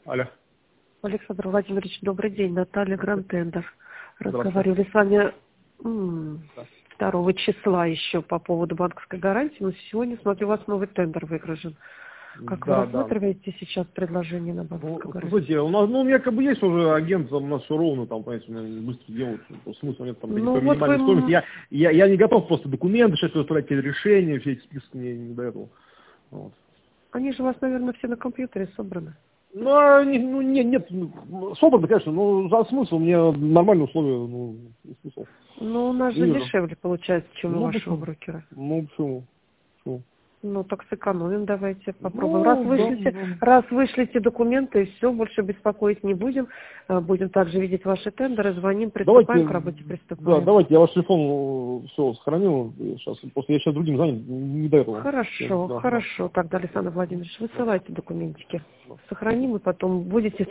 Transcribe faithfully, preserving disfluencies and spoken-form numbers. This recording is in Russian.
Алло. Александр Владимирович, добрый день. Наталья Грантендер. Разговаривали с вами м, второго числа еще по поводу банковской гарантии, но сегодня, смотрю, у вас новый тендер выигрышен. Как Да, вы рассматриваете да. сейчас предложение на банковскую Ну, гарантию? слушайте, у, нас, ну, у меня как бы есть уже агент, там, у нас все ровно, там, понимаете, у меня быстро делают, смысла нет там Ну, по вот минимальной вы... стоимости. Я, я, я не готов просто документы, сейчас выставлять какие-то решения, все эти списки не, не до этого. Вот. Они же у вас, наверное, все на компьютере собраны. Ну, а не, ну, не, нет, ну, собрано, конечно, но за смысл, мне нормальные условия, ну, смысл. Но у нас Не же вижу. дешевле получается, чем у Ну, вашего почему? брокера. Ну, почему? Почему? Ну, так сэкономим, давайте попробуем. Раз Ну, да, вышлите, да. раз вышлите документы, и все, больше беспокоить не будем. Э, Будем также видеть ваши тендеры, звоним, приступаем к Давайте, работе, да, приступаем. давайте, я ваш телефон все сохранил, сейчас, просто я сейчас другим занят, не до этого. Всем, Хорошо, да, да. хорошо. Тогда, Александр Владимирович, высылайте документики. Сохраним и потом будете